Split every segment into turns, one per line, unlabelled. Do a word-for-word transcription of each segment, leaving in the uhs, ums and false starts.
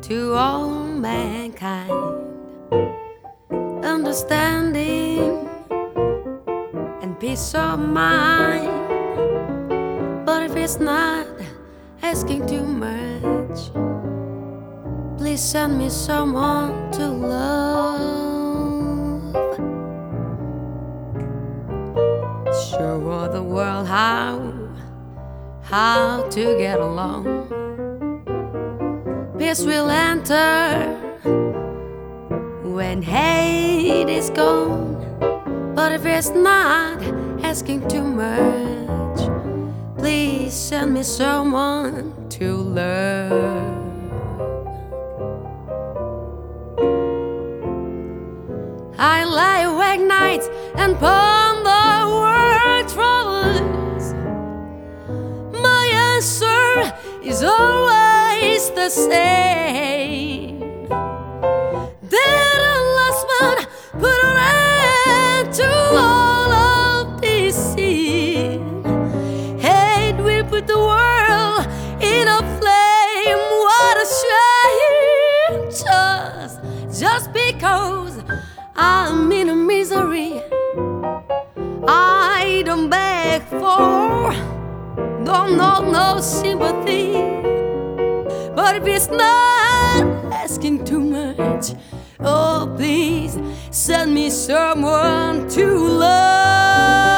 to all mankind, understanding and peace of mind. But if it's not asking too much, please send me someone to love. Show the world how, how to get along. Peace will enter when hate is gone. But if it's not asking too much, please send me someone to love. I lie awake nights and ponder world troubles. My answer is always the same, that a last man put an end to all of this sin. Hate will put the world in a flame. What a shame, just, just because I'm in a misery I don't beg for, don't know no sympathy. But if it's not asking too much, oh please send me someone to love.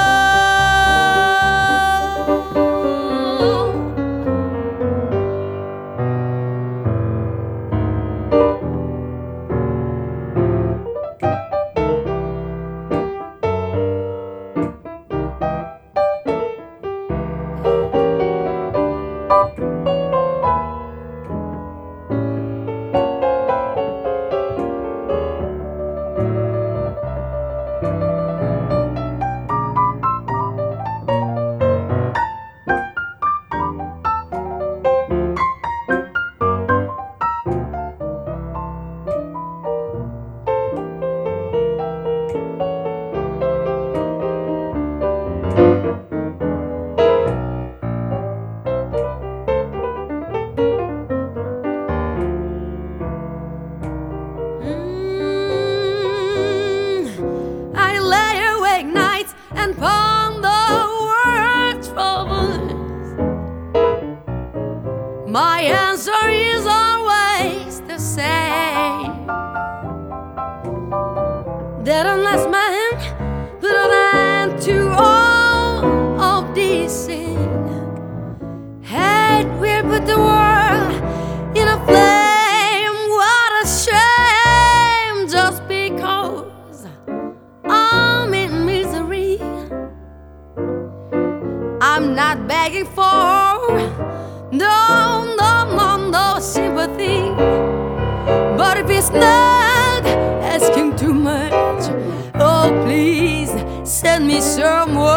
And ponder world troubles. My answer is always the same, that unless man put an end to all of this sin, hate will put the world in a flame. What a shame, just because I'm in misery. I'm not begging for no, no, no, no sympathy. But if it's not asking too much, oh please send me someone